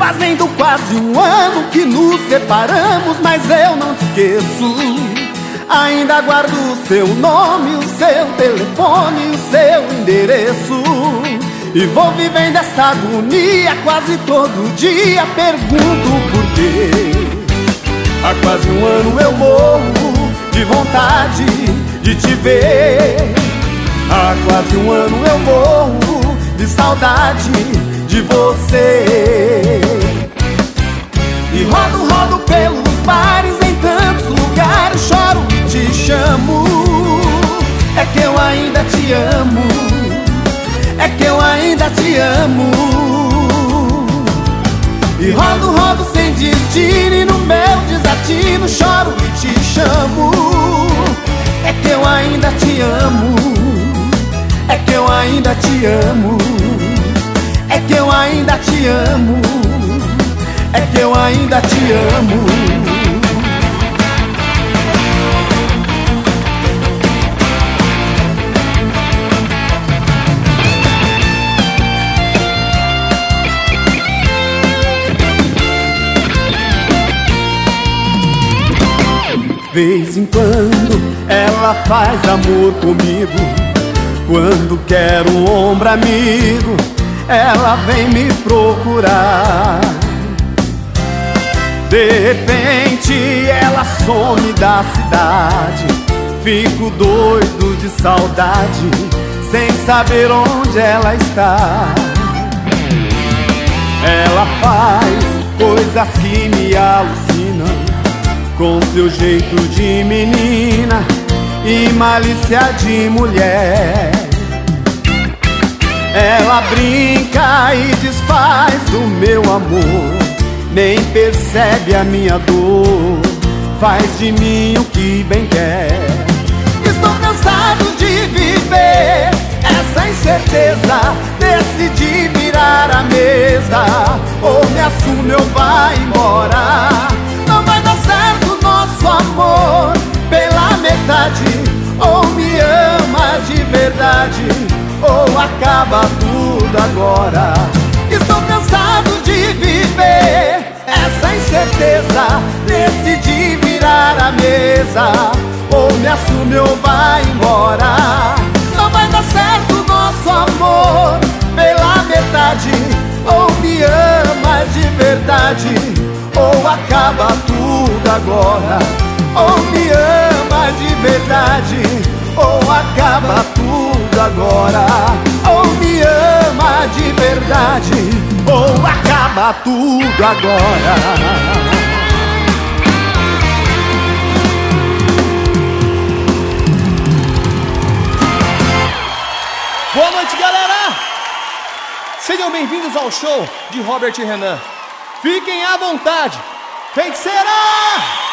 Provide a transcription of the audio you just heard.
Fazendo quase um ano que nos separamos, mas eu não te esqueço. Ainda guardo o seu nome, o seu telefone, o seu endereço. E vou vivendo essa agonia quase todo dia. Pergunto por quê. Há quase um ano eu morro de vontade de te ver. Há quase um ano eu morro de saudade de você. E rodo, rodo pelos bares, em tantos lugares, choro e te chamo. É que eu ainda te amo, é que eu ainda te amo. E rodo, rodo sem destino, e no meu desatino choro e te chamo. É que eu ainda te amo, é que eu ainda te amo, é que eu ainda te amo, é que eu ainda te amo. De vez em quando ela faz amor comigo. Quando quero um ombro amigo, ela vem me procurar. De repente ela some da cidade. Fico doido de saudade, sem saber onde ela está. Ela faz coisas que me alucinam, com seu jeito de menina e malícia de mulher. Ela brinca e desfaz do meu amor, nem percebe a minha dor, faz de mim o que bem quer. Estou cansado de viver essa incerteza, decidi virar a mesa. Ou me assume ou vai embora. Não vai dar certo nosso amor pela metade. Ou me ama de verdade, ou acaba tudo agora. Estou cansado de viver essa incerteza, decidi virar a mesa. Ou me assume ou vai embora. Não vai dar certo nosso amor pela metade. Ou me ama de verdade, ou acaba tudo agora. Ou me ama de verdade, ou acaba tudo agora. Ou me ama de verdade, ou acaba tudo agora. Boa noite, galera! Sejam bem-vindos ao show de Robert e Renan. Fiquem à vontade. Feiticeira!